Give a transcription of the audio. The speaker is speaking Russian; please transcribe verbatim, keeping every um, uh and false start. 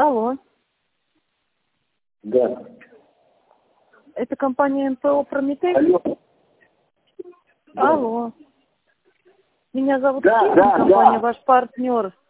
Алло. Да. Это компания эм пэ о «Прометей»? Алло. Алло. Меня зовут Да, Ксения, да, компания да. «Ваш партнер».